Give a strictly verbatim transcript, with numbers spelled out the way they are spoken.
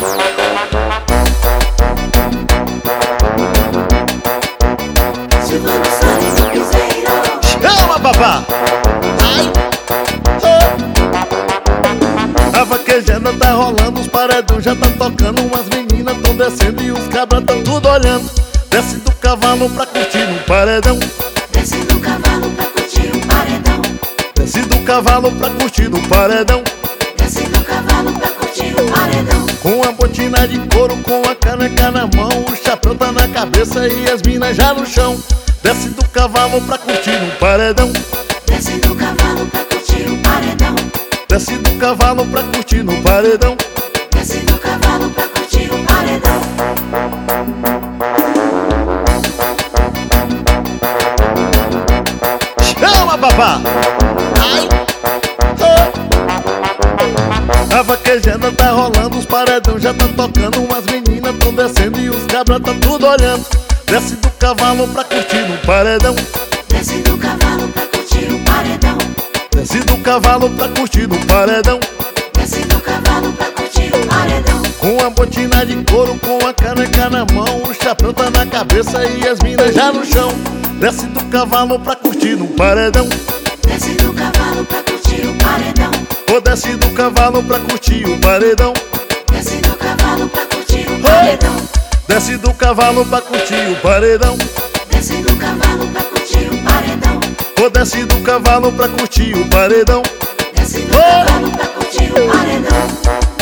Silvano Santos do Piseiro. Chama, babá! Ai! Oh. A vaquejada tá rolando, os paredão já tá tocando, umas meninas tão descendo e os cabras tão tudo olhando. Desce do cavalo pra curtir no paredão. Desce do cavalo pra curtir o paredão. Desce do cavalo pra curtir no paredão. Desce do cavalo pra curtir o paredão. Com a botina de couro, com a caneca na mão, o chapéu tá na cabeça e as minas já no chão. Desce do cavalo pra curtir no paredão. Desce do cavalo pra curtir o paredão. Desce do cavalo pra curtir no paredão. Desce do cavalo pra curtir o paredão. Chama, babá! Ai! Oh. A vaquejada tá rolando, os paredão já tá tocando, umas meninas tão descendo e os cabras tá tudo olhando. Desce do cavalo pra curtir no paredão. Desce do cavalo pra curtir o paredão. Desce do cavalo pra curtir no paredão. Desce do cavalo pra curtir o paredão. Com a botina de couro, com a caneca na mão, o chapéu tá na cabeça e as minas já no chão. Desce do cavalo pra curtir no paredão. Desce do cavalo pra curtir o paredão. Ou desce do cavalo pra curtir o paredão. Desce do cavalo pra curtir o paredão. Desce do cavalo pra curtir o paredão. Desce do cavalo pra curtir o paredão. Ou desce do cavalo pra curtir o paredão. Desce do cavalo pra curtir o paredão.